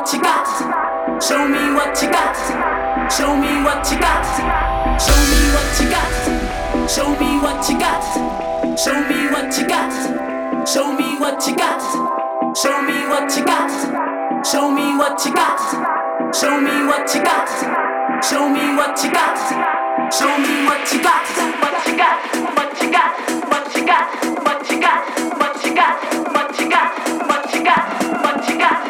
what you got. Show me what you got. Show me what you got. Show me what you got. Show me what you got. Show me what you got. Show me what you got. Show me what you got. Show me what you got. Show me what you got. Show me what you got. Show me what you got. What you got. What you got. What you got. What you got. What you got. What you got. What you got. What you got.